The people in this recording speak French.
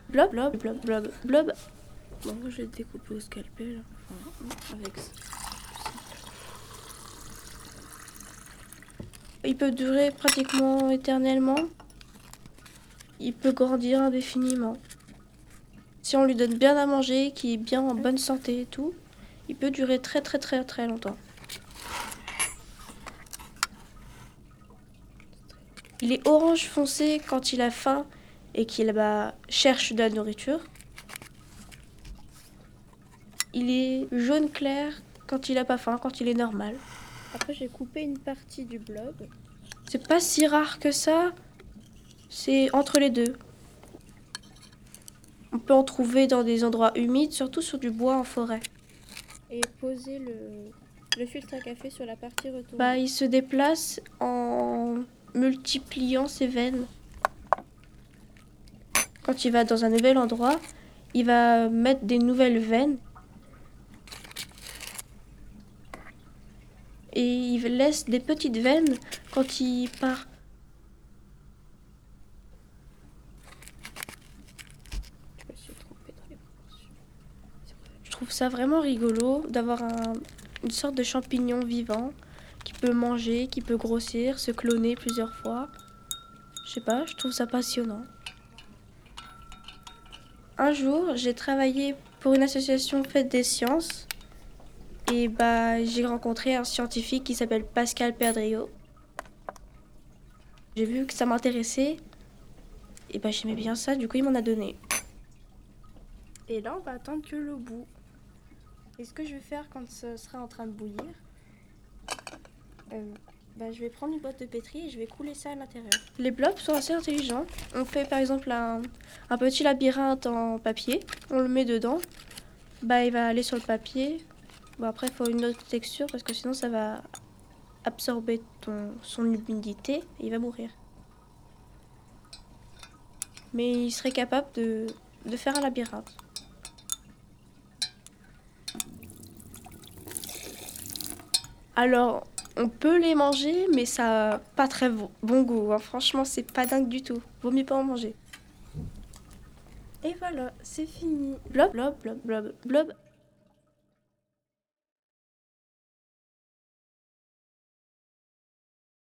Blob, blob, blob, blob, blob. Bon, moi, je vais le découper au scalpel. Enfin, avec ça. Il peut durer pratiquement éternellement. Il peut grandir indéfiniment. Si on lui donne bien à manger, qu'il est bien en bonne santé et tout, il peut durer très très très très longtemps. Il est orange foncé quand il a faim et qu'il cherche de la nourriture. Il est jaune clair quand il a pas faim, quand il est normal. Après, j'ai coupé une partie du blob. C'est pas si rare que ça. C'est entre les deux. On peut en trouver dans des endroits humides, surtout sur du bois en forêt. Et poser le filtre à café sur la partie retournée. Il se déplace en multipliant ses veines. Quand il va dans un nouvel endroit, il va mettre des nouvelles veines. Et il laisse des petites veines quand il part. Je me suis trompée dans les proportions. Je trouve ça vraiment rigolo d'avoir une sorte de champignon vivant qui peut manger, qui peut grossir, se cloner plusieurs fois. Je sais pas, je trouve ça passionnant. Un jour, j'ai travaillé pour une association Fête des Sciences et j'ai rencontré un scientifique qui s'appelle Pascal Perdriau. J'ai vu que ça m'intéressait et j'aimais bien ça, du coup il m'en a donné. Et là, on va attendre que le bout. Et ce que je vais faire quand ce sera en train de bouillir, je vais prendre une boîte de pétri et je vais couler ça à l'intérieur. Les blobs sont assez intelligents. On fait par exemple un petit labyrinthe en papier, on le met dedans, il va aller sur le papier. Bon, après il faut une autre texture parce que sinon ça va absorber son humidité et il va mourir. Mais il serait capable de faire un labyrinthe. Alors, on peut les manger, mais ça n'a pas très bon goût. Hein. Franchement, c'est pas dingue du tout. Vaut mieux pas en manger. Et voilà, c'est fini. Blob, blob, blob, blob, blob.